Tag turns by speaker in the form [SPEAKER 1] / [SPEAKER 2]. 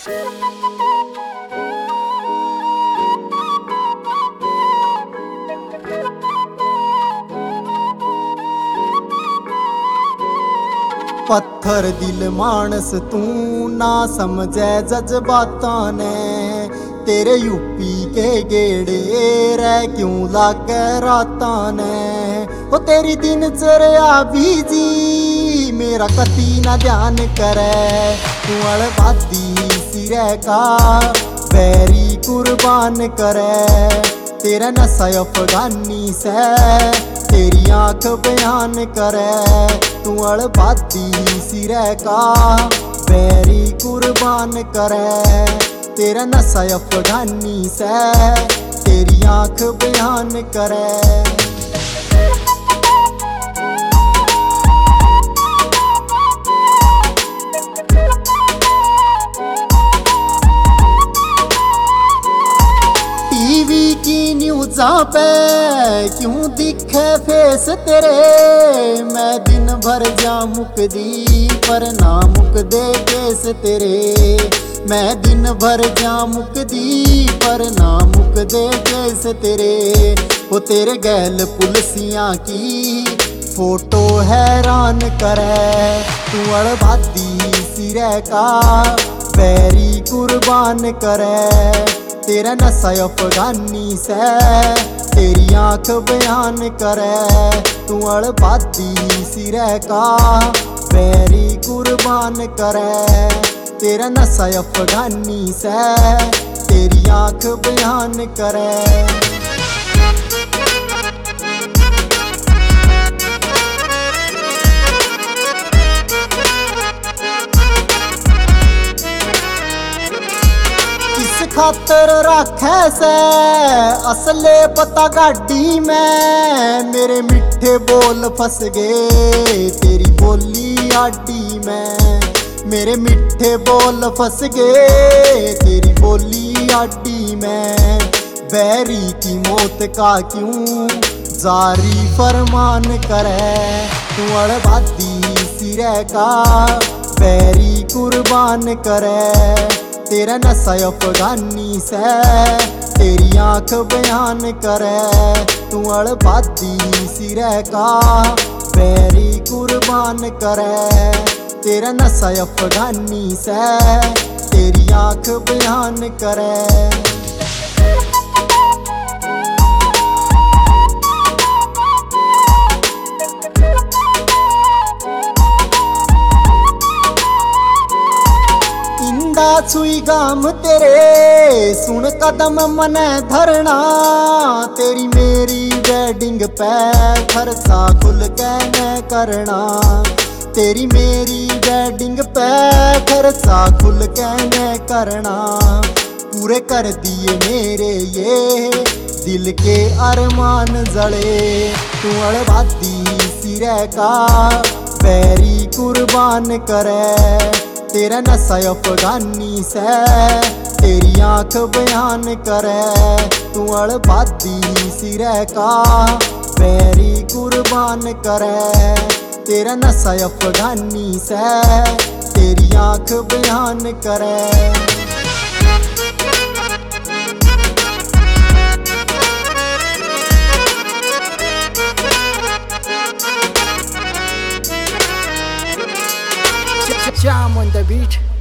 [SPEAKER 1] पत्थर दिल मानस तू ना समझे जज्बातां ने। तेरे यूपी के गेड़े रह क्यों लागे रातां ने। ओ तेरी दिनचर्या बीजी मेरा कती ना ध्यान करे। तू अड़बादी सिरे का बैरी कुर्बान करे। तेरा नशा अफगानी से तेरी आंख बयान करे। तू अड़बादी सिरे का बैरी कुर्बान करे। तेरा नशा अफगानी से तेरी आंख बयान करे। टीवी की न्यूज़ा पे क्यों दिखे फेस तेरे। मैं दिन भर जा मुकदी पर ना मुकदे केस तेरे। मैं दिन भर जा मुकदी पर ना मुकदे केस तेरे। वो तेरे गैल पुलसियां की फोटो हैरान करे। तू अड़बादी सिरे का बैरी कुर्बान करे। तेरा नशा अफगानी से तेरी आंख बयान करे। तू अड़बादी सिरे का बैरी कुर्बान करे। तेरा नशा अफगानी से तेरी आंख बयान करे। खातर राखे से असले पता गाड़ी में। मेरे मिठे बोल फंस गए तेरी बोली आडी में। मेरे मिठे बोल फंस गए तेरी बोली आडी में। बैरी की मौत का क्यों जारी फरमान करे। तू अड़बादी सिरे का बैरी कुर्बान करे। तेरा नशा अफगानी से तेरी आंख बयान करे। तू अड़बादी सिरे का बैरी कुर्बान करे। तेरा नशा अफगानी से तेरी आंख बयान करे। छुई गाम तेरे सुन कदम मने धरना। तेरी मेरी वेडिंग पे खर्चा खुल के न करना। तेरी मेरी वेडिंग पे खर्चा खुल के न करना। पूरे कर दिए मेरे ये दिल के अरमान जड़े। तू अड़बादी सिरे का बैरी कुर्बान करे। तेरा नशा अफगानी से तेरी आंख बयान करे। तू अड़बादी सिरे का बैरी कुर्बान करे। तेरा नशा अफगानी से तेरी आंख बयान करे।
[SPEAKER 2] Jam on the beat.